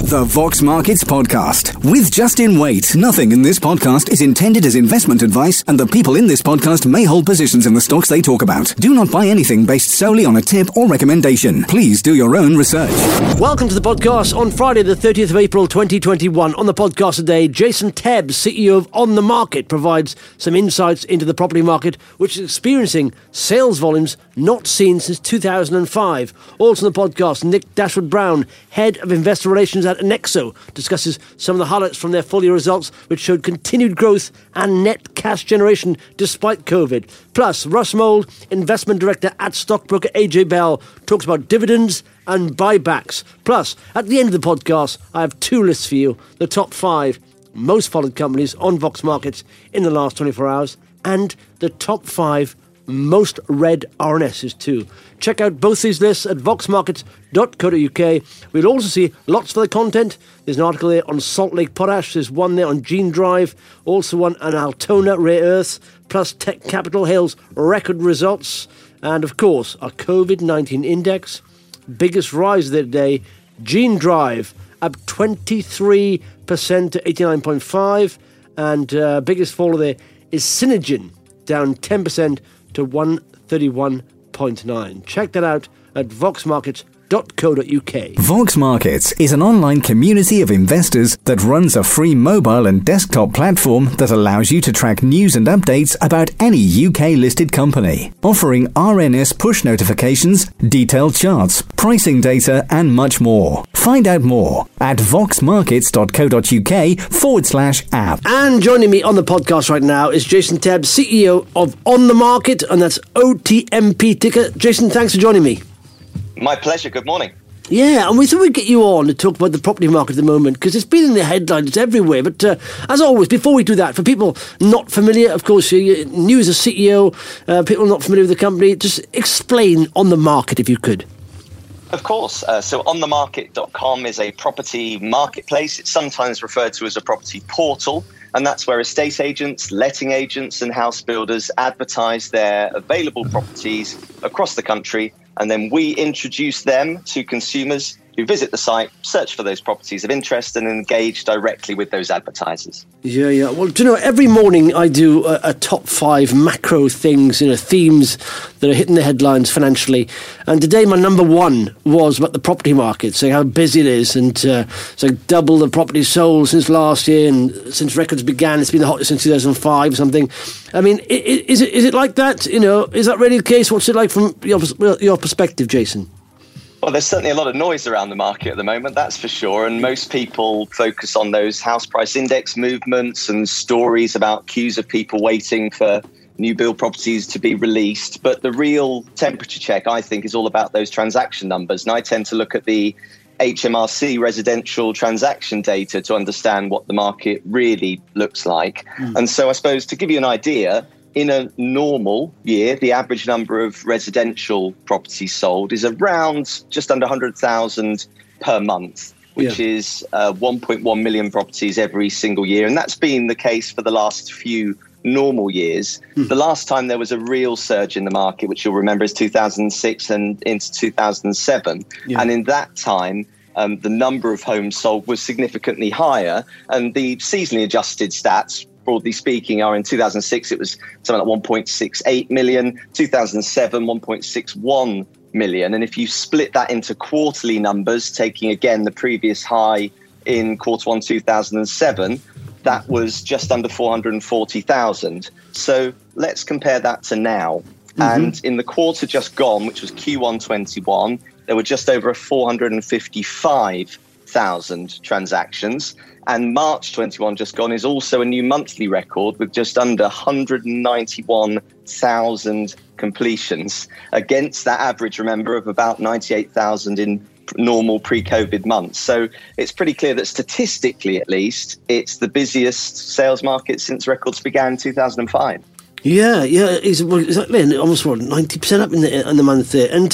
The Vox Markets Podcast with Justin Waite. Nothing in this podcast is intended as investment advice, and the people in this podcast may hold positions in the stocks they talk about. Do not buy anything based solely on a tip or recommendation. Please do your own research. Welcome to the podcast on Friday, the 30th of April, 2021. On the podcast today, Jason Tebbs, CEO of On The Market, provides some insights into the property market, which is experiencing sales volumes not seen since 2005. Also on the podcast, Nick Dashwood-Brown, Head of Investor Relations at Nexo, discusses some of the highlights from their full year results, which showed continued growth and net cash generation despite COVID. Plus, Russ Mould, Investment Director at stockbroker AJ Bell, talks about dividends and buybacks. Plus, at the end of the podcast, I have two lists for you. The top 5 most followed companies on Vox Markets in the last 24 hours and the top 5 most read RNSs too. Check out both these lists at voxmarkets.co.uk. We'll also see lots of other content. There's an article there on Salt Lake Potash. There's one there on Gene Drive. Also one on Altona Rare Earths. Plus Tech Capital hails record results. And of course, our COVID-19 index. Biggest rise there today. Gene Drive up 23% to 89.5. And biggest fall there is Synergen, down 10% to 131.9. Check that out at voxmarkets.co.uk. Vox Markets is an online community of investors that runs a free mobile and desktop platform that allows you to track news and updates about any UK-listed company, offering RNS push notifications, detailed charts, pricing data, and much more. Find out more at voxmarkets.co.uk/app. And joining me on the podcast right now is Jason Tebbs, CEO of On The Market, and that's OTMP ticker. Jason, thanks for joining me. My pleasure. Good morning. Yeah, and we thought we'd get you on to talk about the property market at the moment, because it's been in the headlines, it's everywhere. But as always, before we do that, for people not familiar, of course, you're new as a CEO, people not familiar with the company, just explain On The Market if you could. Of course. So onthemarket.com is a property marketplace. It's sometimes referred to as a property portal. And that's where estate agents, letting agents and house builders advertise their available properties across the country. And then we introduce them to consumers who visit the site, search for those properties of interest and engage directly with those advertisers. Yeah. Well, do you know, every morning I do a top 5 macro things, themes that are hitting the headlines financially. And today my number 1 was about the property market, saying how busy it is. And so double the property sold since last year, and since records began, it's been the hottest since 2005 or something. I mean, is it like that? Is that really the case? What's it like from your perspective, Jason? Well, there's certainly a lot of noise around the market at the moment, that's for sure. And most people focus on those house price index movements and stories about queues of people waiting for new build properties to be released. But the real temperature check, I think, is all about those transaction numbers. And I tend to look at the HMRC residential transaction data to understand what the market really looks like. And so I suppose to give you an idea, in a normal year, the average number of residential properties sold is around just under 100,000 per month, which is 1.1 million properties every single year. And that's been the case for the last few normal years. The last time there was a real surge in the market, which you'll remember, is 2006 and into 2007. And in that time, the number of homes sold was significantly higher. And the seasonally adjusted stats, broadly speaking, are in 2006, it was something like 1.68 million, 2007, 1.61 million. And if you split that into quarterly numbers, taking again the previous high in quarter 1, 2007, that was just under 440,000. So let's compare that to now. And in the quarter just gone, which was Q1 21, there were just over 455,000 transactions. And March 21 just gone is also a new monthly record with just under 191,000 completions against that average, remember, of about 98,000 in normal pre-COVID months. So it's pretty clear that statistically, at least, it's the busiest sales market since records began in 2005. Yeah, exactly. And almost 90% up in the month there. And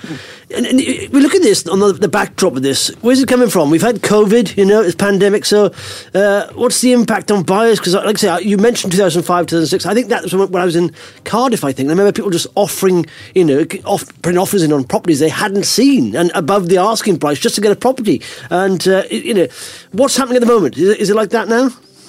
we look at this on the backdrop of this. Where's it coming from? We've had COVID, it's pandemic. So what's the impact on buyers? Because, like I say, you mentioned 2005, 2006. I think that was when I was in Cardiff. I remember people just offering, putting offers in on properties they hadn't seen and above the asking price just to get a property. And what's happening at the moment? Is it like that now?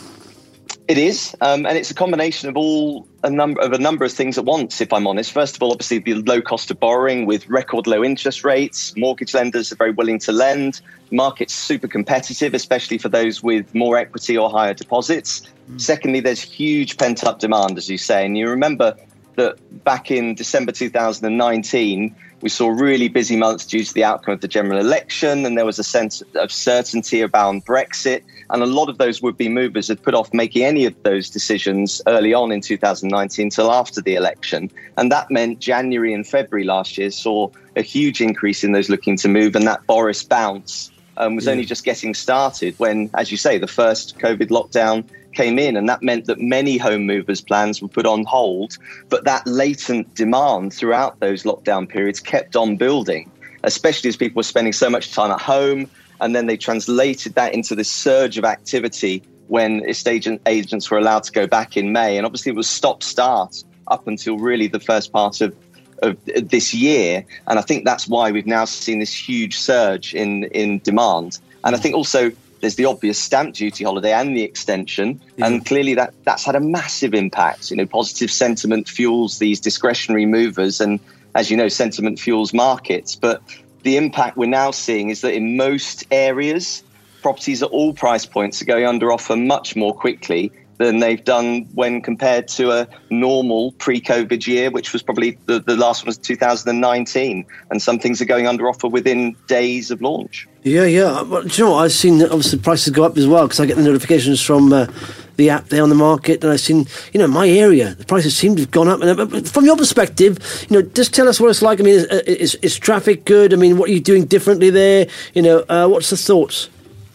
It is, and it's a combination of a number of things at once, if I'm honest. First of all, obviously, the low cost of borrowing with record low interest rates. Mortgage lenders are very willing to lend. Market's super competitive, especially for those with more equity or higher deposits. Secondly, there's huge pent-up demand, as you say. And you remember that back in December 2019, we saw really busy months due to the outcome of the general election, and there was a sense of certainty around Brexit. And a lot of those would-be movers had put off making any of those decisions early on in 2019 till after the election. And that meant January and February last year saw a huge increase in those looking to move, and that Boris bounce was only just getting started when, as you say, the first COVID lockdown came in, and that meant that many home movers' plans were put on hold. But that latent demand throughout those lockdown periods kept on building, especially as people were spending so much time at home. And then they translated that into this surge of activity when estate agents were allowed to go back in May. And obviously it was stop-start up until really the first part of this year. And I think that's why we've now seen this huge surge in demand. And I think also there's the obvious stamp duty holiday and the extension. Yeah. And clearly that's had a massive impact. Positive sentiment fuels these discretionary movers. And as you know, sentiment fuels markets. But the impact we're now seeing is that in most areas, properties at all price points are going under offer much more quickly than they've done when compared to a normal pre-COVID year, which was probably the last one was 2019. And some things are going under offer within days of launch. Yeah. Well, do you know what? I've seen that obviously prices go up as well because I get the notifications from the app there on the market, and I've seen, my area, the prices seem to have gone up. And from your perspective, just tell us what it's like. I mean, is traffic good? I mean, what are you doing differently there? What's the thoughts?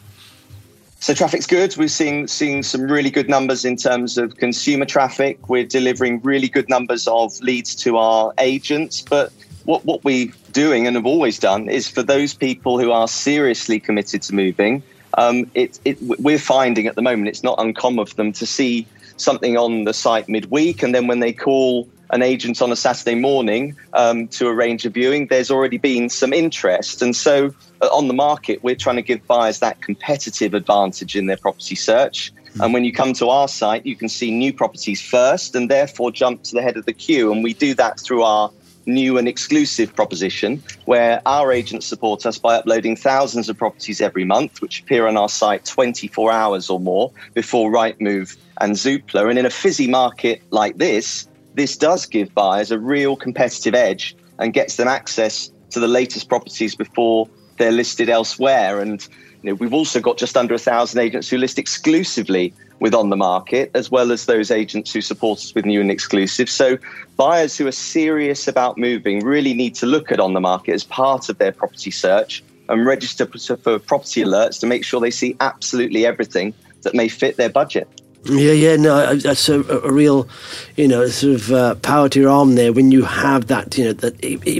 So traffic's good. We're seeing some really good numbers in terms of consumer traffic. We're delivering really good numbers of leads to our agents. But what we're doing and have always done is for those people who are seriously committed to moving, we're finding at the moment it's not uncommon for them to see something on the site midweek, and then when they call an agent on a Saturday morning to arrange a viewing, there's already been some interest. And so on the market, we're trying to give buyers that competitive advantage in their property search. And when you come to our site, you can see new properties first and therefore jump to the head of the queue. And we do that through our new and exclusive proposition, where our agents support us by uploading thousands of properties every month, which appear on our site 24 hours or more before Rightmove and Zoopla. And in a fizzy market like this does give buyers a real competitive edge and gets them access to the latest properties before they're listed elsewhere. And we've also got just under 1,000 agents who list exclusively with On The Market, as well as those agents who support us with new and exclusive. So buyers who are serious about moving really need to look at On The Market as part of their property search and register for property alerts to make sure they see absolutely everything that may fit their budget. Yeah, no, that's a real, sort of power to your arm there when you have that, that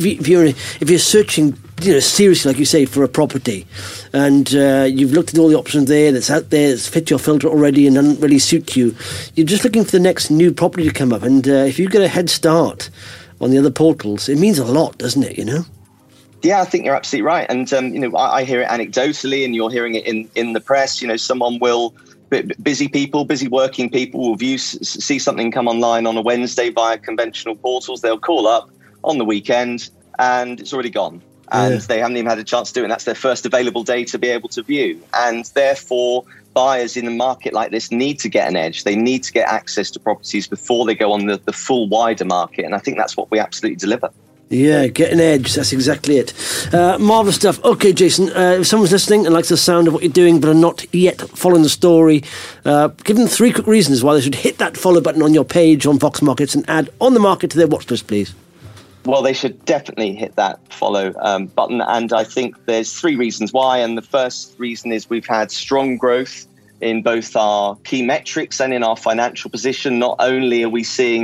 if you're searching, seriously, like you say, for a property, and you've looked at all the options that's out there, that's fit your filter already and doesn't really suit you, you're just looking for the next new property to come up, and if you get a head start on the other portals, it means a lot, doesn't it, Yeah, I think you're absolutely right. And, I hear it anecdotally, and you're hearing it in the press. Someone will... Busy working people will see something come online on a Wednesday via conventional portals. They'll call up on the weekend and it's already gone. And they haven't even had a chance to do it. And that's their first available day to be able to view. And therefore, buyers in a market like this need to get an edge. They need to get access to properties before they go on the full wider market. And I think that's what we absolutely deliver. Yeah, get an edge. That's exactly it. Marvellous stuff. Okay, Jason, if someone's listening and likes the sound of what you're doing but are not yet following the story, give them 3 quick reasons why they should hit that follow button on your page on Vox Markets and add On The Market to their watch list, please. Well, they should definitely hit that follow button. And I think there's 3 reasons why. And the first reason is we've had strong growth in both our key metrics and in our financial position. Not only are we seeing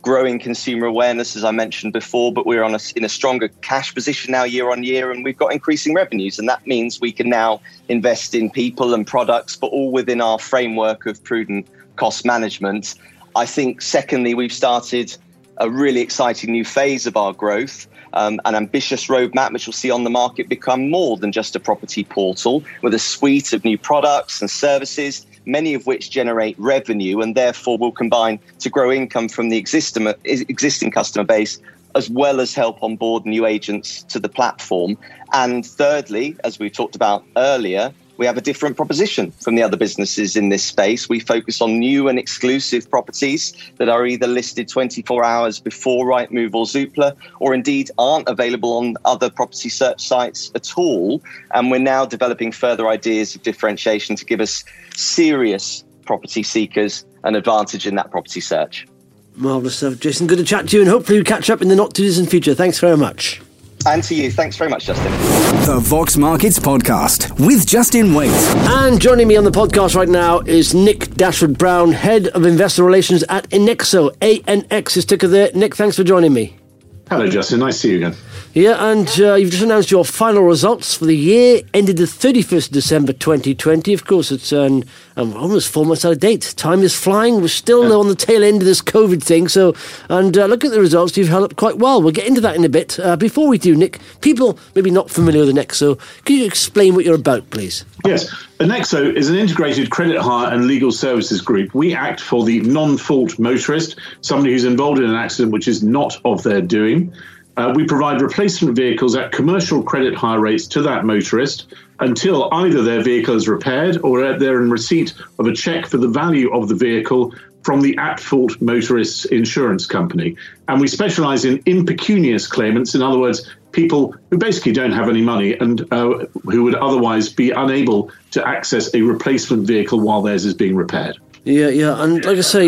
growing consumer awareness, as I mentioned before, but we're in a stronger cash position now year on year, and we've got increasing revenues. And that means we can now invest in people and products, but all within our framework of prudent cost management. I think, secondly, we've started a really exciting new phase of our growth, an ambitious roadmap which will see On The Market become more than just a property portal, with a suite of new products and services, many of which generate revenue and therefore will combine to grow income from the existing customer base, as well as help onboard new agents to the platform. And thirdly, as we talked about earlier, we have a different proposition from the other businesses in this space. We focus on new and exclusive properties that are either listed 24 hours before Rightmove or Zoopla, or indeed aren't available on other property search sites at all. And we're now developing further ideas of differentiation to give us serious property seekers an advantage in that property search. Marvellous stuff. Jason, good to chat to you, and hopefully we catch up in the not-too-distant future. Thanks very much. And to you. Thanks very much, Justin. The Vox Markets Podcast with Justin Waite. And joining me on the podcast right now is Nick Dashwood-Brown, Head of Investor Relations at Inexo. ANX is ticker there. Nick, thanks for joining me. Hello, Justin. Nice to see you again. Yeah, and you've just announced your final results for the year, ended the 31st of December 2020. Of course, it's almost 4 months out of date. Time is flying. We're still on the tail end of this COVID thing. So, and look at the results. You've held up quite well. We'll get into that in a bit. Before we do, Nick, people maybe not familiar with Inexo, can you explain what you're about, please? Yes. Inexo is an integrated credit hire and legal services group. We act for the non-fault motorist, somebody who's involved in an accident which is not of their doing. We provide replacement vehicles at commercial credit hire rates to that motorist until either their vehicle is repaired or they're in receipt of a cheque for the value of the vehicle from the at-fault motorist's insurance company. And we specialise in impecunious claimants, in other words, people who basically don't have any money and who would otherwise be unable to access a replacement vehicle while theirs is being repaired. Yeah, and like I say,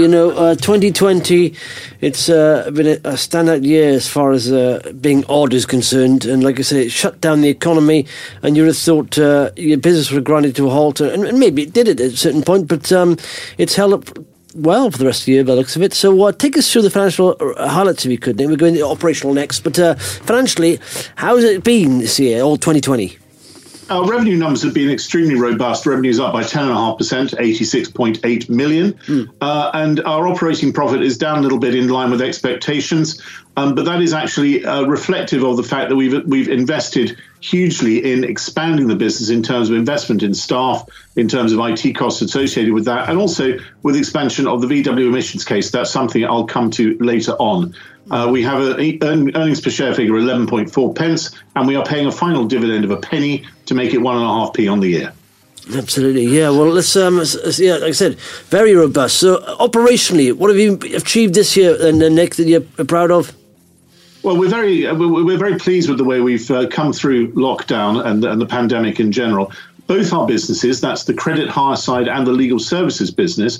2020, it's been a standout year as far as being odd is concerned, and like I say, it shut down the economy, and you would have thought your business would have grinded to a halt, and maybe it did at a certain point, but it's held up well for the rest of the year by the looks of it. So take us through the financial highlights if you could. We're going to operational next, but financially, how has it been this year, all 2020? Our revenue numbers have been extremely robust. Revenue's up by 10.5%, 86.8 million. And our operating profit is down a little bit in line with expectations. But that is actually reflective of the fact that we've invested hugely in expanding the business in terms of investment in staff, in terms of IT costs associated with that, and also with expansion of the VW emissions case. That's something I'll come to later on. We have an earnings per share figure of 11.4 pence, and we are paying a final dividend of a penny to make it 1.5p on the year. Absolutely, yeah. Well, let's like I said, very robust. So operationally, what have you achieved this year, and Nick, that you're proud of? Well, we're very pleased with the way we've come through lockdown and the pandemic in general. Both our businesses, that's the credit hire side and the legal services business,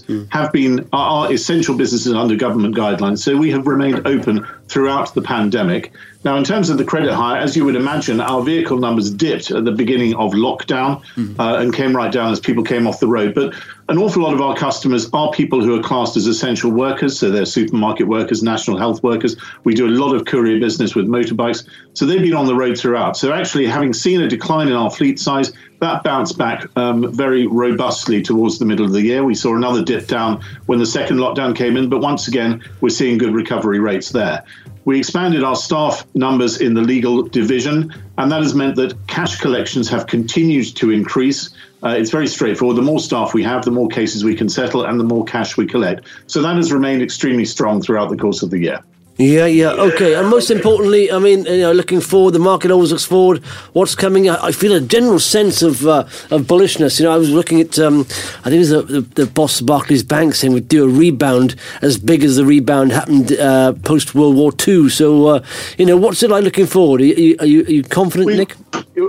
are essential businesses under government guidelines. So we have remained open throughout the pandemic. Now, in terms of the credit hire, as you would imagine, our vehicle numbers dipped at the beginning of lockdown and came right down as people came off the road. But an awful lot of our customers are people who are classed as essential workers. So they're supermarket workers, national health workers. We do a lot of courier business with motorbikes. So they've been on the road throughout. So actually, having seen a decline in our fleet size, that bounced back very robustly towards the middle of the year. We saw another dip down when the second lockdown came in. But once again, we're seeing good recovery rates there. We expanded our staff numbers in the legal division, and that has meant that cash collections have continued to increase. It's very straightforward. The more staff we have, the more cases we can settle and the more cash we collect. So that has remained extremely strong throughout the course of the year. Yeah, okay. And most importantly, I mean, looking forward, the market always looks forward. What's coming? I feel a general sense of bullishness. I was looking at, I think it was the boss of Barclays Bank saying we'd do a rebound as big as the rebound happened post World War II. So, what's it like looking forward? Are you confident, Nick?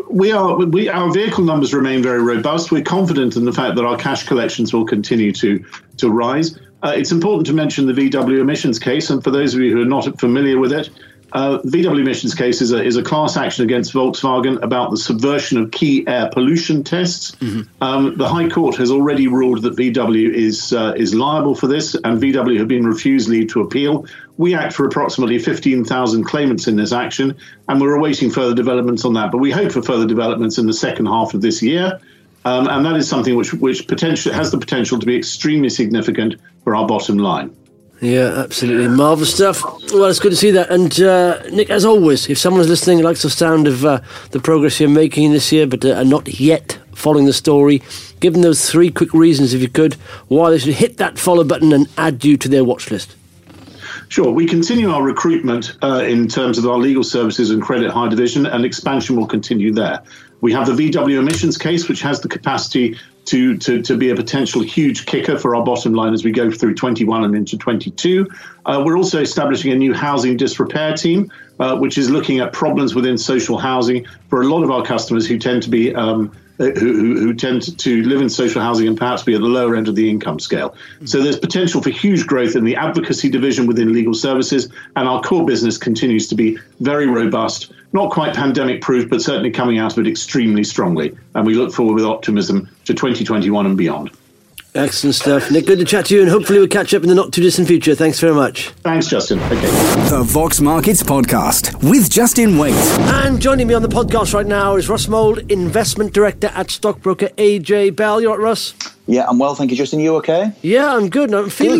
Our vehicle numbers remain very robust. We're confident in the fact that our cash collections will continue to rise. It's important to mention the VW emissions case, and for those of you who are not familiar with it, VW emissions case is a class action against Volkswagen about the subversion of key air pollution tests. Mm-hmm. The High Court has already ruled that VW is liable for this, and VW have been refused leave to appeal. We act for approximately 15,000 claimants in this action, and we're awaiting further developments on that. But we hope for further developments in the second half of this year, and that is something which potentially has the potential to be extremely significant for our bottom line. Yeah, absolutely. Marvellous stuff. Well, it's good to see that. And Nick, as always, if someone's listening and likes the sound of the progress you're making this year but are not yet following the story, give them those 3 quick reasons, if you could, why they should hit that follow button and add you to their watch list. Sure. We continue our recruitment in terms of our legal services and credit hire division, and expansion will continue there. We have the VW emissions case, which has the capacity to be a potential huge kicker for our bottom line as we go through 21 and into 22. We're also establishing a new housing disrepair team, which is looking at problems within social housing for a lot of our customers who tend to be who tend to live in social housing and perhaps be at the lower end of the income scale. So there's potential for huge growth in the advocacy division within legal services, and our core business continues to be very robust, not quite pandemic-proof, but certainly coming out of it extremely strongly. And we look forward with optimism to 2021 and beyond. Excellent stuff. Nick, good to chat to you, and hopefully we'll catch up in the not-too-distant future. Thanks very much. Thanks, Justin. Okay. The Vox Markets Podcast with Justin Waite. And joining me on the podcast right now is Russ Mould, Investment Director at stockbroker AJ Bell. You all right, Russ? Yeah, I'm well, thank you, Justin. You okay? Yeah, I'm good. I'm feeling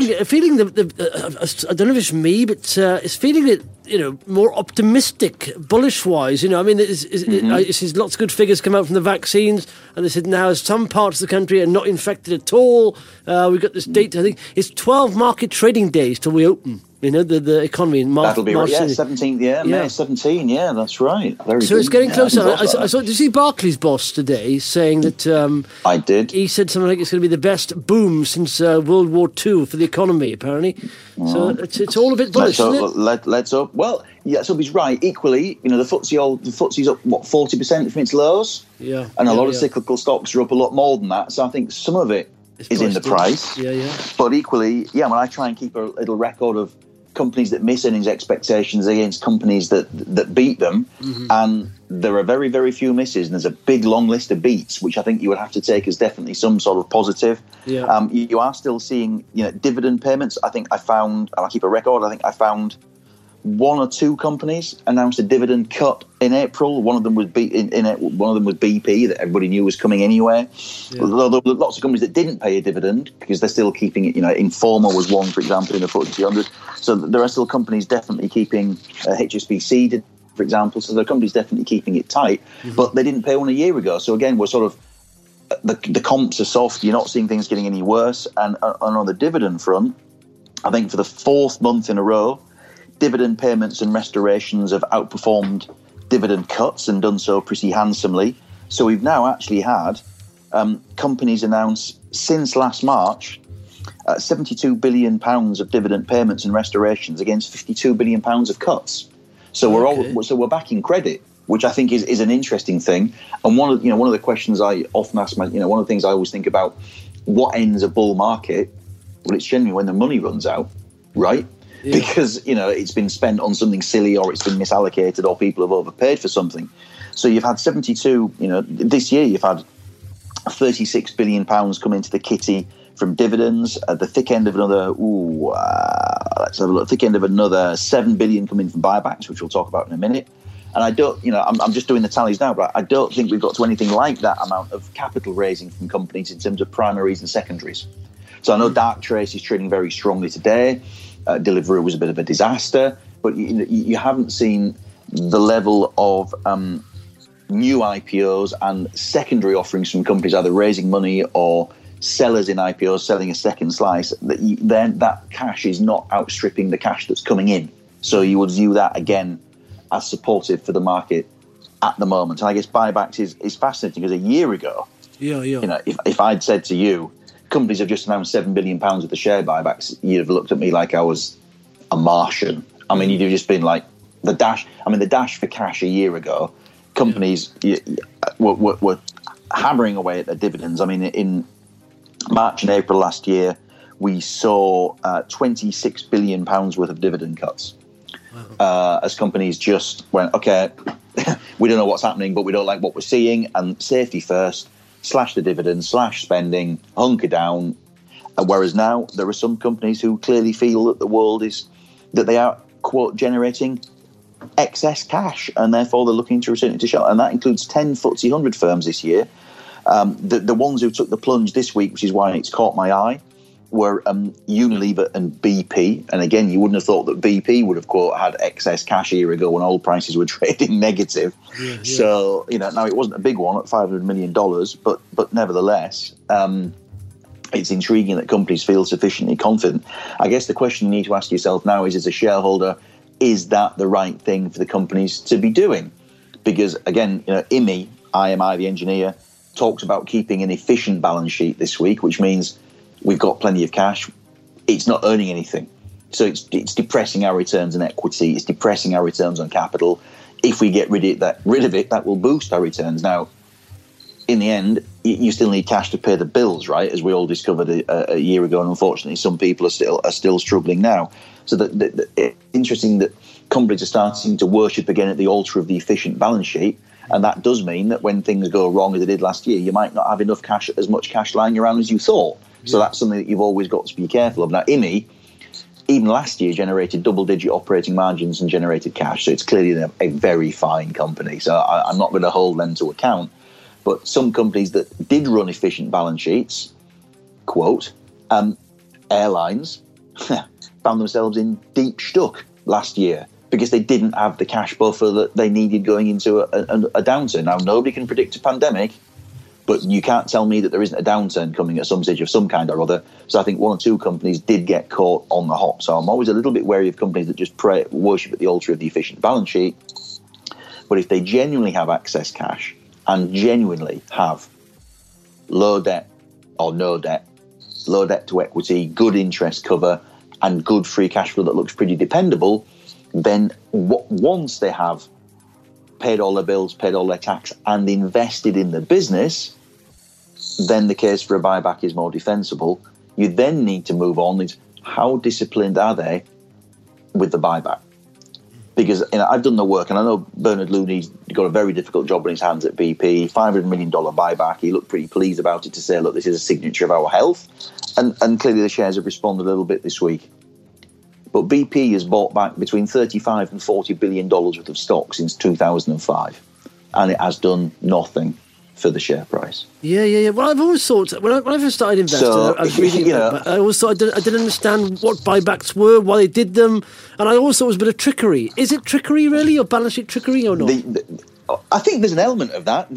I don't know if it's me, but it's feeling it, more optimistic, bullish-wise. I mean, there's lots of good figures come out from the vaccines, and they said now some parts of the country are not infected at all. We've got this date, I think it's 12 market trading days till we open. The economy in March. That'll be right. Yeah, 17th. May 17. Yeah, that's right. Very so good. It's getting closer. I saw. Did you see Barclays' boss today saying that? I did. He said something like it's going to be the best boom since World War II for the economy. Apparently, so it's all a bit bullish, isn't it? Let's hope. Well, yeah, so he's right. Equally, the FTSE's up 40% from its lows. Yeah, and a lot of cyclical stocks are up a lot more than that. So I think some of it is in the price. Yeah. But equally, when I try and keep a little record of companies that miss earnings expectations against companies that beat them, and there are very, very few misses, and there's a big long list of beats, which I think you would have to take as definitely some sort of positive. Yeah. You are still seeing dividend payments. I think I found, and I keep a record, I think I found 1 or 2 companies announced a dividend cut in April. One of them was one of them was BP, that everybody knew was coming anyway. Yeah. Although there were lots of companies that didn't pay a dividend because they're still keeping it. Informa was one, for example, in the FTSE 200. So there are still companies definitely keeping HSBC, for example. So there are companies definitely keeping it tight, but they didn't pay one a year ago. So again, we're sort of the comps are soft. You're not seeing things getting any worse. And on the dividend front, I think for the 4th month in a row, dividend payments and restorations have outperformed dividend cuts and done so pretty handsomely. So we've now actually had companies announce since last March £72 billion of dividend payments and restorations against £52 billion of cuts. So we're back in credit, which I think is an interesting thing. And one of the questions I often ask one of the things I always think about, what ends a bull market? Well, it's generally when the money runs out, right? Yeah. Because, it's been spent on something silly, or it's been misallocated, or people have overpaid for something. So you've had 72, this year you've had £36 billion come into the kitty from dividends. At the thick end of another, let's have a look, thick end of another £7 billion coming from buybacks, which we'll talk about in a minute. And I don't, I'm just doing the tallies now, but I don't think we've got to anything like that amount of capital raising from companies in terms of primaries and secondaries. So I know Darktrace is trading very strongly today. Deliveroo was a bit of a disaster, but you haven't seen the level of new IPOs and secondary offerings from companies either raising money or sellers in IPOs selling a second slice. That cash is not outstripping the cash that's coming in. So you would view that again as supportive for the market at the moment. And I guess buybacks is fascinating, because a year ago, if I'd said to you, companies have just announced £7 billion of the share buybacks, you'd have looked at me like I was a Martian. I mean, you'd have just been like, the dash for cash a year ago, companies were hammering away at their dividends. I mean, in March and April last year, we saw £26 billion worth of dividend cuts. as companies just went, okay, we don't know what's happening, but we don't like what we're seeing, and safety first, slash the dividend, slash spending, hunker down. Whereas now there are some companies who clearly feel that the world is, that they are, quote, generating excess cash, and therefore they're looking to return it to shell. And that includes 10 FTSE 100 firms this year. The ones who took the plunge this week, which is why it's caught my eye, were Unilever and BP. And again, you wouldn't have thought that BP would have, quote, had excess cash a year ago when oil prices were trading negative. Yeah. So, now it wasn't a big one at $500 million, but nevertheless, it's intriguing that companies feel sufficiently confident. I guess the question you need to ask yourself now is, as a shareholder, is that the right thing for the companies to be doing? Because, again, IMI, the engineer, talks about keeping an efficient balance sheet this week, which means we've got plenty of cash. It's not earning anything. So it's depressing our returns on equity. It's depressing our returns on capital. If we get rid of it, that will boost our returns. Now, in the end, you still need cash to pay the bills, right? As we all discovered a year ago, and unfortunately, some people are still struggling now. So it's interesting that companies are starting to worship again at the altar of the efficient balance sheet, and that does mean that when things go wrong, as they did last year, you might not have enough cash, as much cash lying around as you thought. Yeah. So that's something that you've always got to be careful of. Now, IMI, even last year, generated double-digit operating margins and generated cash. So it's clearly a very fine company. So I'm not going to hold them to account. But some companies that did run efficient balance sheets, quote, airlines, found themselves in deep stuck last year because they didn't have the cash buffer that they needed going into a downturn. Now, nobody can predict a pandemic, but you can't tell me that there isn't a downturn coming at some stage of some kind or other. So I think one or two companies did get caught on the hop. So I'm always a little bit wary of companies that just worship at the altar of the efficient balance sheet. But if they genuinely have excess cash and genuinely have low debt or no debt, low debt to equity, good interest cover, and good free cash flow that looks pretty dependable, then once they have paid all their bills, paid all their tax, and invested in the business, then the case for a buyback is more defensible. You then need to move on. It's how disciplined are they with the buyback? Because I've done the work, and I know Bernard Looney's got a very difficult job on his hands at BP, $500 million buyback. He looked pretty pleased about it to say, look, this is a signature of our health. And clearly the shares have responded a little bit this week. But BP has bought back between $35 and $40 billion worth of stock since 2005. And it has done nothing for the share price. Yeah. Well, I've always thought, when I first started investing, I was reading about, I always thought I didn't understand what buybacks were, why they did them, and I also thought it was a bit of trickery. Is it trickery, really, or balance sheet trickery, or not? I think there's an element of that.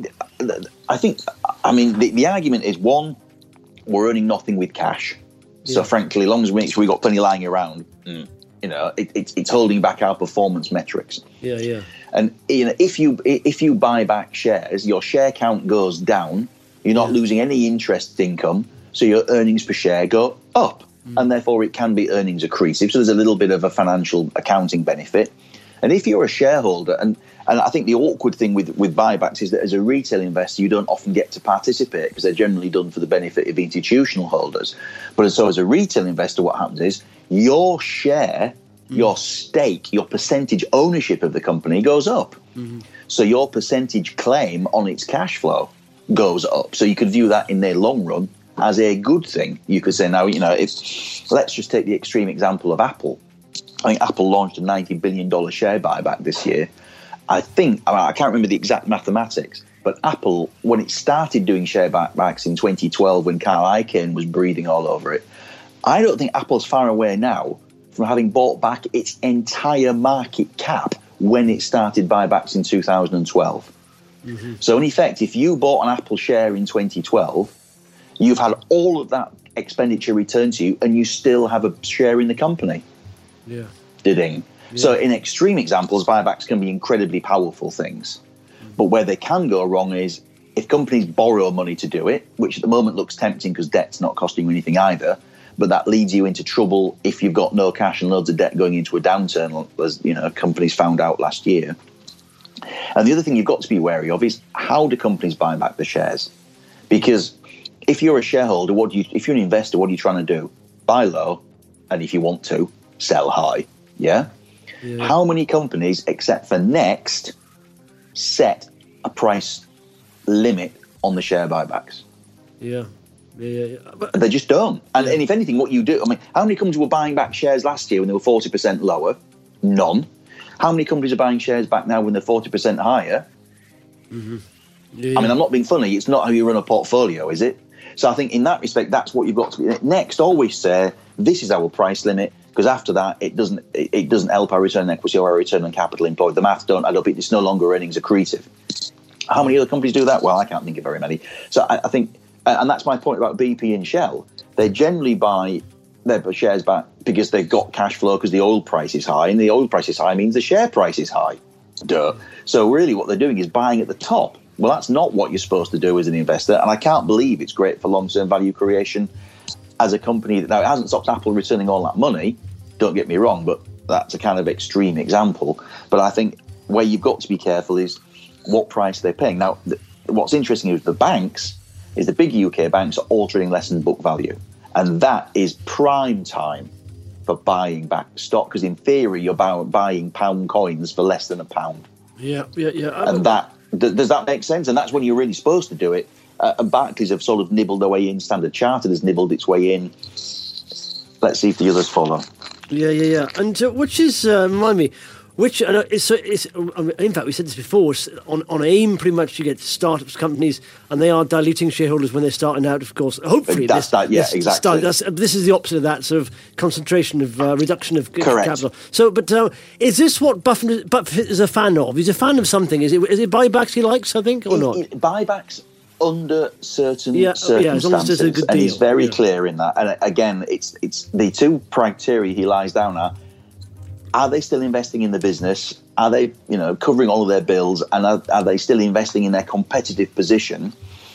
The argument is, one, we're earning nothing with cash. So frankly, as long as we make sure we've got plenty lying around, it's holding back our performance metrics. Yeah. And if you buy back shares, your share count goes down. You're not losing any interest income, so your earnings per share go up, and therefore it can be earnings accretive. So there's a little bit of a financial accounting benefit. And if you're a shareholder, and I think the awkward thing with buybacks is that as a retail investor, you don't often get to participate because they're generally done for the benefit of institutional holders. But so as a retail investor, what happens is your share, your stake, your percentage ownership of the company goes up. Mm-hmm. So your percentage claim on its cash flow goes up. So you could view that in the long run as a good thing. You could say, now, let's just take the extreme example of Apple. I think Apple launched a $90 billion share buyback this year. I can't remember the exact mathematics, but Apple, when it started doing share buybacks in 2012, when Carl Icahn was breathing all over it, I don't think Apple's far away now from having bought back its entire market cap when it started buybacks in 2012. Mm-hmm. So in effect, if you bought an Apple share in 2012, you've had all of that expenditure returned to you, and you still have a share in the company. Yeah. Ding. Yeah. So in extreme examples, buybacks can be incredibly powerful things. But where they can go wrong is if companies borrow money to do it, which at the moment looks tempting because debt's not costing you anything either, but that leads you into trouble if you've got no cash and loads of debt going into a downturn, as companies found out last year. And the other thing you've got to be wary of is, how do companies buy back the shares? Because if you're a shareholder, if you're an investor, what are you trying to do? Buy low, and if you want to, sell high. Yeah. Yeah. How many companies, except for Next, set a price limit on the share buybacks? Yeah. But they just don't. And if anything, what you do, I mean, how many companies were buying back shares last year when they were 40% lower? None. How many companies are buying shares back now when they're 40% higher? Mm-hmm. Yeah. I mean, I'm not being funny. It's not how you run a portfolio, is it? So I think in that respect, that's what you've got to be. Next, always say, this is our price limit, because after that, it doesn't help our return on equity or our return on capital employed. The math don't add up. It's no longer earnings accretive. How many other companies do that? Well, I can't think of very many. So I think, and that's my point about BP and Shell. They generally buy their shares back because they've got cash flow because the oil price is high, and the oil price is high means the share price is high. Duh. So really what they're doing is buying at the top. Well, that's not what you're supposed to do as an investor, and I can't believe it's great for long-term value creation as a company that now it hasn't stopped Apple returning all that money. Don't get me wrong, but that's a kind of extreme example. But I think where you've got to be careful is what price they're paying. Now, what's interesting is the banks, is the big UK banks are all trading less than book value. And that is prime time for buying back stock, because in theory, you're buying pound coins for less than £1. Yeah. And does that make sense? And that's when you're really supposed to do it. And Barclays have sort of nibbled their way in. Standard Chartered has nibbled its way in. Let's see if the others follow. Yeah. And which is, remind me, which, in fact, we said this before, on AIM, pretty much you get startups, companies, and they are diluting shareholders when they're starting out, of course. Hopefully, exactly. This is the opposite of that, sort of concentration of reduction of Correct. capital. So, but is this what Buffett is a fan of? He's a fan of something. Is it buybacks he likes, I think, or not? Buybacks under certain circumstances, as long as it's a good and deal. he's very clear in that. And again, it's the two criteria he lies down at. Are they still investing in the business? Are they, covering all of their bills? And are they still investing in their competitive position?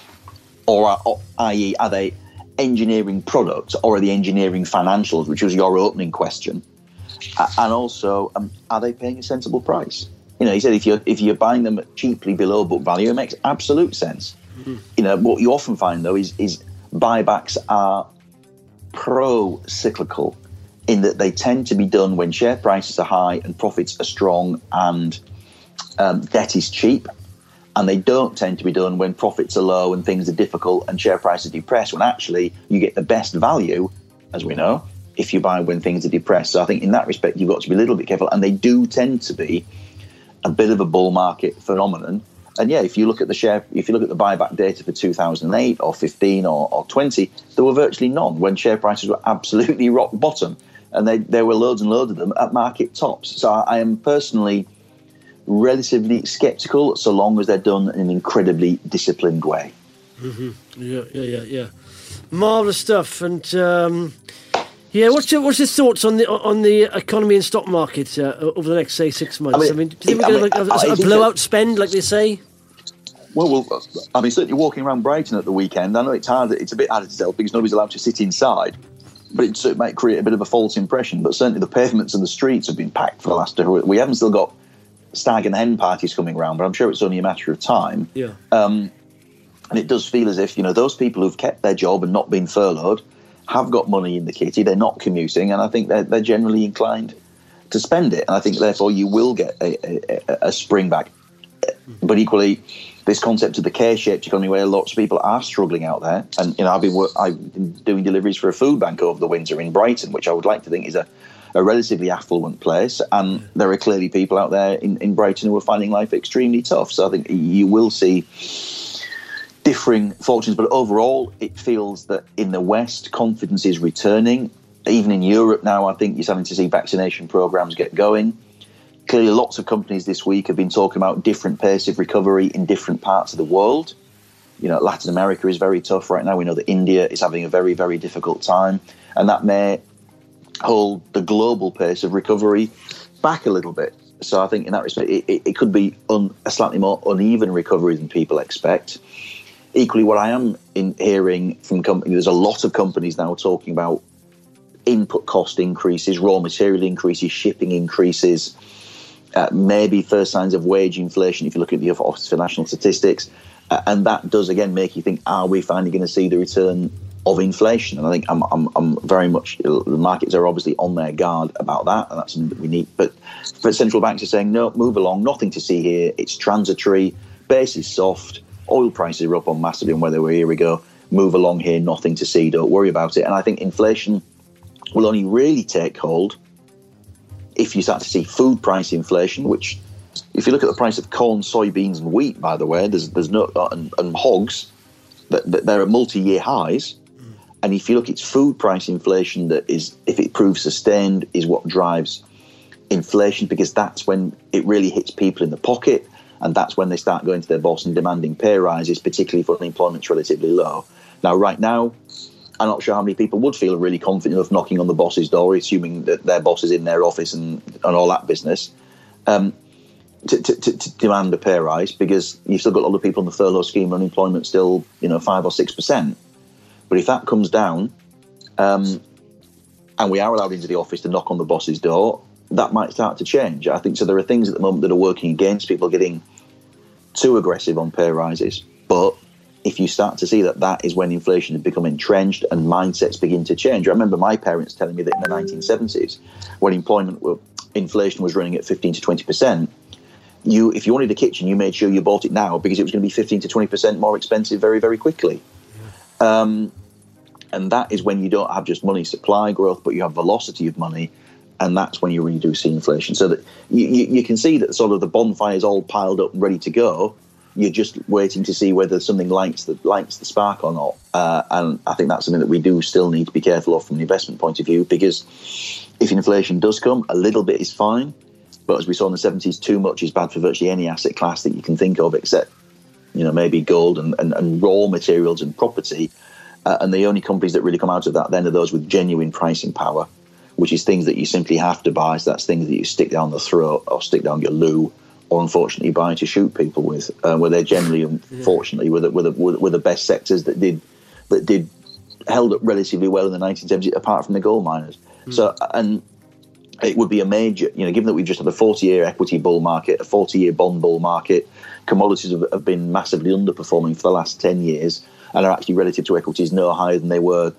I.e., are they engineering products, or are they engineering financials, which was your opening question? And also, are they paying a sensible price? He said if you're buying them cheaply below book value, it makes absolute sense. Mm-hmm. What you often find, though, is buybacks are pro-cyclical, in that they tend to be done when share prices are high and profits are strong and debt is cheap. And they don't tend to be done when profits are low and things are difficult and share prices are depressed, when actually you get the best value, as we know, if you buy when things are depressed. So I think in that respect, you've got to be a little bit careful. And they do tend to be a bit of a bull market phenomenon. And if you look at the buyback data for 2008 or 15 or 20, there were virtually none when share prices were absolutely rock bottom. And there were loads and loads of them at market tops. So I am personally relatively sceptical, so long as they're done in an incredibly disciplined way. Mm-hmm. Yeah. Marvellous stuff. And what's your thoughts on the economy and stock market over the next, say, 6 months? Do you think we're going to a blowout spend, like they say? Well, certainly walking around Brighton at the weekend, I know it's a bit harder to tell because nobody's allowed to sit inside. But it might create a bit of a false impression. But certainly the pavements and the streets have been packed for the last 2 weeks. We haven't still got stag and hen parties coming around, but I'm sure it's only a matter of time. Yeah. And it does feel as if, those people who've kept their job and not been furloughed have got money in the kitty. They're not commuting, and I think they're generally inclined to spend it. And I think, therefore, you will get a spring back. But equally, this concept of the K-shaped economy, where lots of people are struggling out there, and I've been doing deliveries for a food bank over the winter in Brighton, which I would like to think is a relatively affluent place, and there are clearly people out there in Brighton who are finding life extremely tough. So I think you will see differing fortunes, but overall it feels that in the West confidence is returning. Even in Europe now, I think you're starting to see vaccination programs get going. Clearly, lots of companies this week have been talking about different pace of recovery in different parts of the world. Latin America is very tough right now. We know that India is having a very, very difficult time. And that may hold the global pace of recovery back a little bit. So I think in that respect, it could be a slightly more uneven recovery than people expect. Equally, what I am hearing from companies, there's a lot of companies now talking about input cost increases, raw material increases, shipping increases, maybe first signs of wage inflation if you look at the Office for National Statistics. And that does, again, make you think, are we finally going to see the return inflation. And I think I'm very much, the markets are obviously on their guard about that, and that's something that we need. But central banks are saying, no, move along, nothing to see here. It's transitory, base is soft, oil prices are up on massively on where they were a year ago. Move along here, nothing to see, don't worry about it. And I think inflation will only really take hold if you start to see food price inflation, which, if you look at the price of corn, soybeans and wheat, by the way, there's no, and hogs, they're at multi-year highs. And if you look, it's food price inflation that is, if it proves sustained, is what drives inflation, because that's when it really hits people in the pocket, and that's when they start going to their boss and demanding pay rises, particularly if unemployment's relatively low. Now, right now, I'm not sure how many people would feel really confident enough knocking on the boss's door, assuming that their boss is in their office and all that business, to demand a pay rise, because you've still got a lot of people on the furlough scheme, unemployment still, 5 or 6%. But if that comes down, and we are allowed into the office to knock on the boss's door, that might start to change. I think so. There are things at the moment that are working against people getting too aggressive on pay rises. But if you start to see that is when inflation has become entrenched and mindsets begin to change. I remember my parents telling me that in the 1970s, when inflation was running at 15 to 20%, if you wanted a kitchen, you made sure you bought it now, because it was going to be 15 to 20% more expensive very, very quickly. And that is when you don't have just money supply growth, but you have velocity of money, and that's when you really do see inflation. So that you can see that sort of the bonfire is all piled up and ready to go. You're just waiting to see whether something lights the spark or not. And I think that's something that we do still need to be careful of from an investment point of view, because if inflation does come, a little bit is fine. But as we saw in the 70s, too much is bad for virtually any asset class that you can think of, except maybe gold and raw materials and property. And the only companies that really come out of that then are those with genuine pricing power, which is things that you simply have to buy. So that's things that you stick down the throat or stick down your loo, or unfortunately buy to shoot people with, where they're generally, unfortunately, were the best sectors that did held up relatively well in the 1970s, apart from the gold miners. So, and it would be a major, given that we've just had a 40-year equity bull market, a 40-year bond bull market, commodities have been massively underperforming for the last 10 years and are actually relative to equities no higher than they were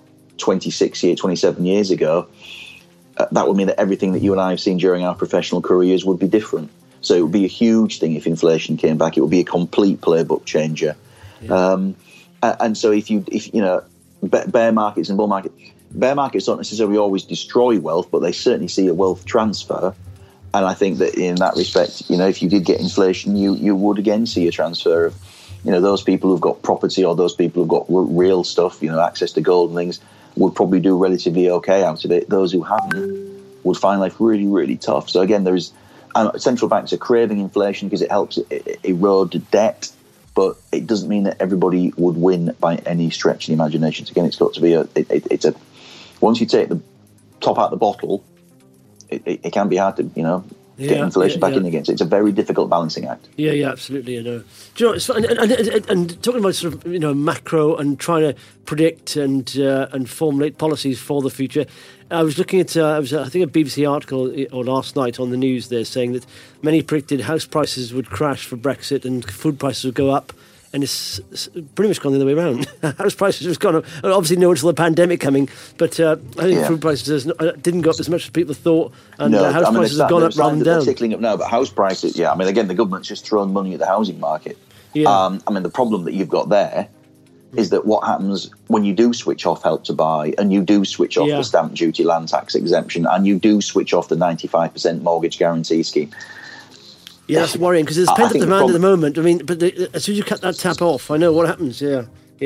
27 years ago. That would mean that everything that you and I have seen during our professional careers would be different. So it would be a huge thing if inflation came back. It would be a complete playbook changer. Yeah. And so if bear markets and bull markets, bear markets don't necessarily always destroy wealth, but they certainly see a wealth transfer. And I think that in that respect, if you did get inflation, you would again see a transfer of, those people who've got property or those people who've got real stuff, access to gold and things, would probably do relatively okay out of it. Those who haven't would find life really, really tough. So again, central banks are craving inflation because it helps erode debt, but it doesn't mean that everybody would win by any stretch of the imagination. So again, it's got to be once you take the top out the bottle, it can be hard to, get inflation back in again. So it's a very difficult balancing act. Yeah, absolutely. Do you know, it's fun. And talking about sort of, macro and trying to predict and formulate policies for the future, I was looking at, I think, a BBC article or last night on the news there saying that many predicted house prices would crash for Brexit and food prices would go up. And it's pretty much gone the other way around. House prices have gone up. Obviously, no until the pandemic coming, but I think food prices didn't go up as much as people thought, and house prices have gone up rather than down. They're tickling up now, but house prices, again, the government's just thrown money at the housing market. Yeah. The problem that you've got there is that what happens when you do switch off Help to Buy, and you do switch off the stamp duty land tax exemption, and you do switch off the 95% mortgage guarantee scheme. Yeah, that's worrying because there's pent-up demand at the moment. But as soon as you cut that tap off, I know what happens. Yeah.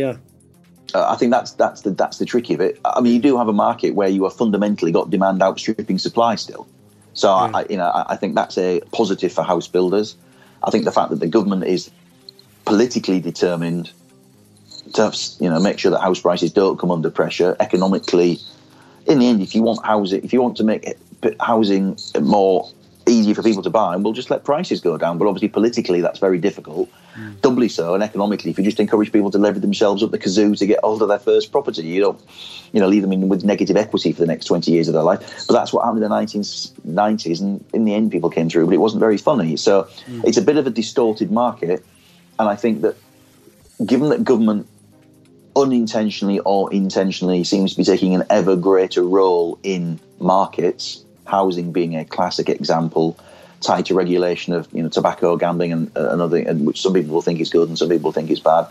I think that's the tricky of it. You do have a market where you have fundamentally got demand outstripping supply still. So I think that's a positive for house builders. I think the fact that the government is politically determined to make sure that house prices don't come under pressure economically. In the end, if you want to make housing more easier for people to buy, and we'll just let prices go down. But obviously politically that's very difficult. Doubly so, and economically, if you just encourage people to leverage themselves up the kazoo to get hold of their first property, you don't leave them with negative equity for the next 20 years of their life. But that's what happened in the 1990s, and in the end people came through, but it wasn't very funny. So it's a bit of a distorted market, and I think that given that government unintentionally or intentionally seems to be taking an ever greater role in markets, housing being a classic example, tied to regulation of tobacco, gambling, and other, which some people will think is good and some people think is bad.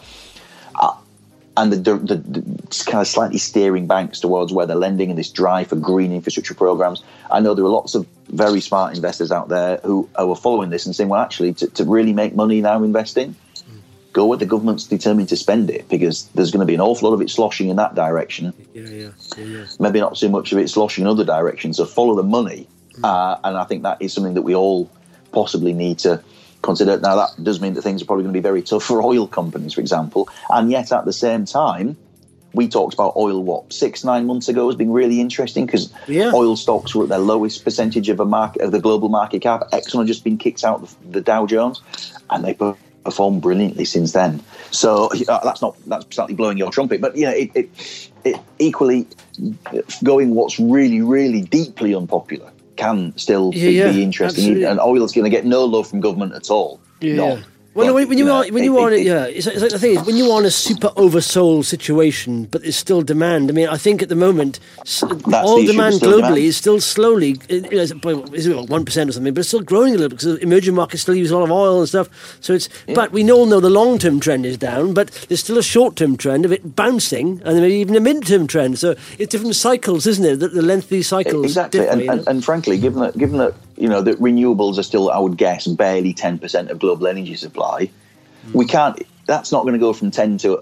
And the kind of slightly steering banks towards where they're lending and this drive for green infrastructure programs. I know there are lots of very smart investors out there who are following this and saying, well, actually, to really make money now investing, go where the government's determined to spend it, because there's going to be an awful lot of it sloshing in that direction. Yeah. Maybe not so much of it sloshing in other directions. So follow the money. And I think that is something that we all possibly need to consider. Now, that does mean that things are probably going to be very tough for oil companies, for example. And yet, at the same time, we talked about oil, 6-9 months ago as being really interesting, because oil stocks were at their lowest percentage of the global market cap. Exxon had just been kicked out of the Dow Jones, and they performed brilliantly since then. So that's slightly blowing your trumpet, but it equally going what's really, really deeply unpopular can still be interesting. Absolutely. And oil is going to get no love from government at all. Yeah. Well, when you are it's like the thing is, when you are in a super oversold situation, but there's still demand. I mean, I think at the moment, all demand globally is still slowly, is it 1% or something, but it's still growing a little bit because emerging markets still use a lot of oil and stuff. So it's, but we all know the long-term trend is down, but there's still a short-term trend of it bouncing, and maybe even a mid-term trend. So it's different cycles, isn't it? The length of these cycles. Exactly, and frankly, given that that renewables are still, I would guess, barely 10% of global energy supply, we can't. That's not going to go from 10 to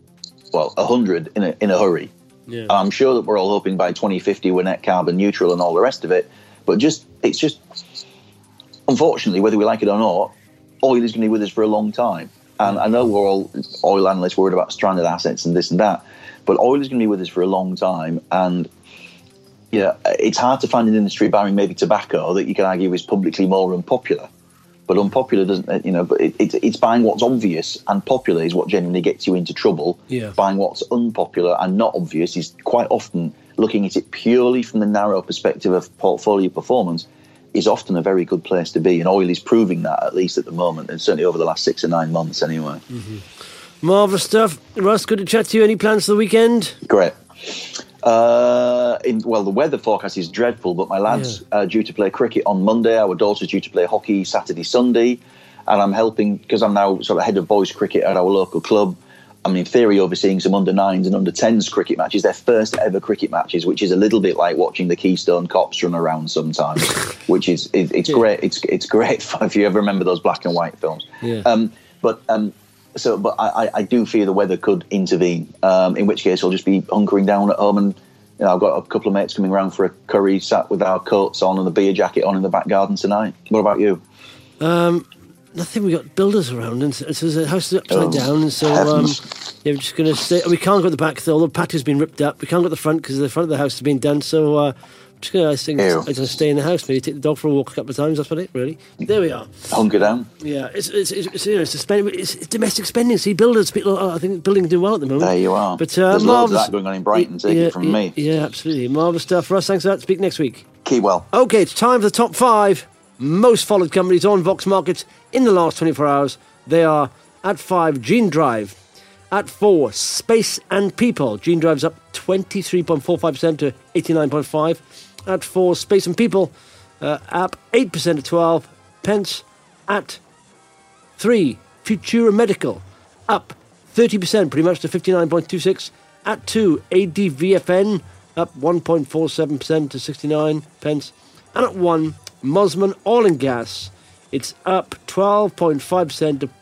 100 in a hurry. Yeah. I'm sure that we're all hoping by 2050 we're net carbon neutral and all the rest of it. But it's just unfortunately, whether we like it or not, oil is going to be with us for a long time. And I know we're all oil analysts worried about stranded assets and this and that, but oil is going to be with us for a long time. And it's hard to find an industry, barring maybe tobacco, that you can argue is publicly more unpopular. But unpopular doesn't, but it's buying what's obvious and popular is what genuinely gets you into trouble. Yeah. Buying what's unpopular and not obvious is quite often, looking at it purely from the narrow perspective of portfolio performance, is often a very good place to be. And oil is proving that, at least at the moment, and certainly over the last 6 or 9 months anyway. Mm-hmm. Marvellous stuff. Russ, good to chat to you. Any plans for the weekend? Great. The weather forecast is dreadful, but my lads are due to play cricket on Monday. Our daughter's due to play hockey Saturday, Sunday. And I'm helping, because I'm now sort of head of boys cricket at our local club. I'm in theory overseeing some under-9s and under-10s cricket matches, their first ever cricket matches, which is a little bit like watching the Keystone Cops run around sometimes, which is great. It's great if you ever remember those black and white films. Yeah. But I do fear the weather could intervene, in which case I'll just be hunkering down at home, and I've got a couple of mates coming round for a curry, sat with our coats on and the beer jacket on in the back garden tonight. What about you? Nothing. We got builders around, and so the house is upside down, and so we're just going to stay. We can't go at the back, though. The patio's been ripped up. We can't go at the front because the front of the house has been done. So I'm just going to stay in the house. Maybe take the dog for a walk a couple of times. That's about it, really. There we are. Hunker down. Yeah, it's domestic spending. See, builders, people, I think building do well at the moment. There you are. But there's loads of that going on in Brighton. Take it from me. Yeah, absolutely. Marvellous stuff. Russ, thanks for that. Speak next week. Keep well. Okay, it's time for the top 5 most followed companies on Vox Markets in the last 24 hours. They are at 5, Gene Drive. At 4, Space and People. Gene Drive's up 23.45% to 89.5. At 4, Space and People, up 8% to 12 pence. At 3, Futura Medical, up 30%, pretty much to 59.26. At 2, ADVFN, up 1.47% to 69 pence. And at 1, Mosman Oil and Gas, it's up 12.5% to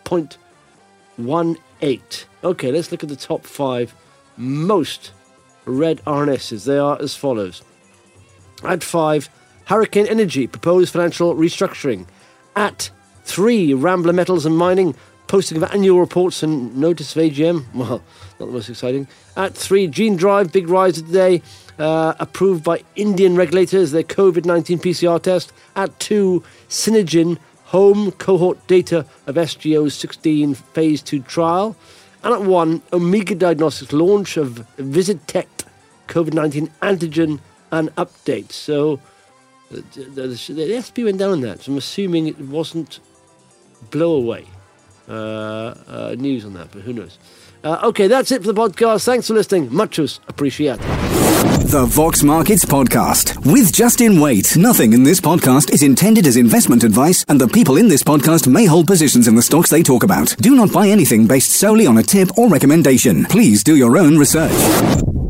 0.18. Okay, let's look at the top 5 most read RNSs. They are as follows. At 5, Hurricane Energy, proposed financial restructuring. At 3, Rambler Metals and Mining, posting of annual reports and notice of AGM. Well, not the most exciting. At 3, Gene Drive, big rise today. Approved by Indian regulators, their COVID-19 PCR test. At 2, Synergen, home cohort data of SGO's 16 phase 2 trial. And at 1, Omega Diagnostics launch of VisitTect COVID-19 antigen and update. So the SP went down on that. So I'm assuming it wasn't blow away news on that, but who knows. Okay, that's it for the podcast. Thanks for listening. Muchos appreciate. The Vox Markets Podcast with Justin Waite. Nothing in this podcast is intended as investment advice, and the people in this podcast may hold positions in the stocks they talk about. Do not buy anything based solely on a tip or recommendation. Please do your own research.